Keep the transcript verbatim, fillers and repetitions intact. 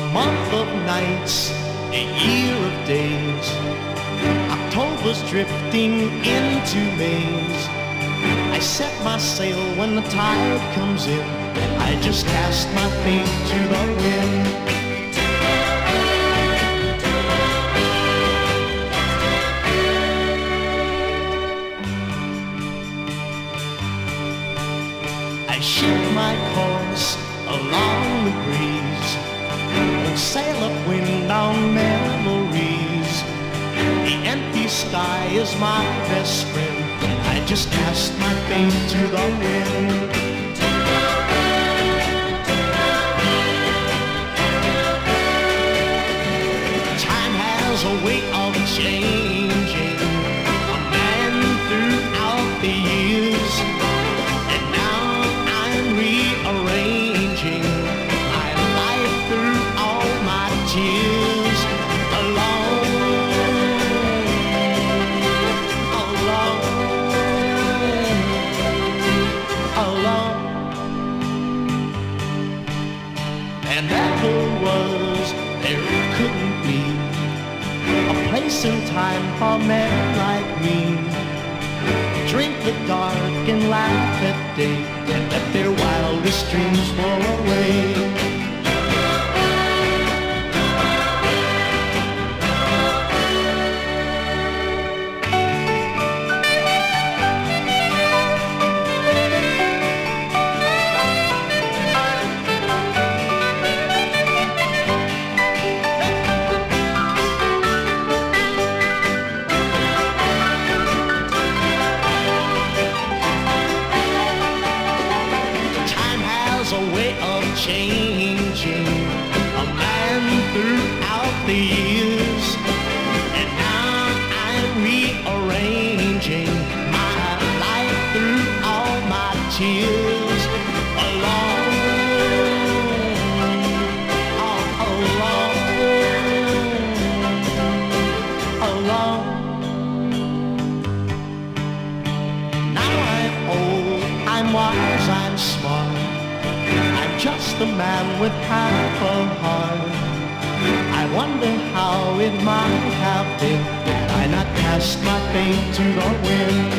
month of nights, a year of days. October's drifting into May's. I set my sail when the tide comes in. I just cast my fate to the wind. I shift my course along the breeze and sail upwind on memories. The empty sky is my best friend. I just cast my fate to the wind. Time has a way of changing a man throughout the years, and now I'm rearranging my life through all my tears. Alone, alone, alone. And never was, there couldn't be a place and time for men like me. Drink the dark and laugh at day, and let their wildest dreams flow away. A way of changing a man throughout the years, and now I'm rearranging my life through all my tears. Alone, all alone, alone. Now I'm old, I'm wise, I'm smart. I'm just a man with half a heart. I wonder how it might have been had I not cast my fate to the wind.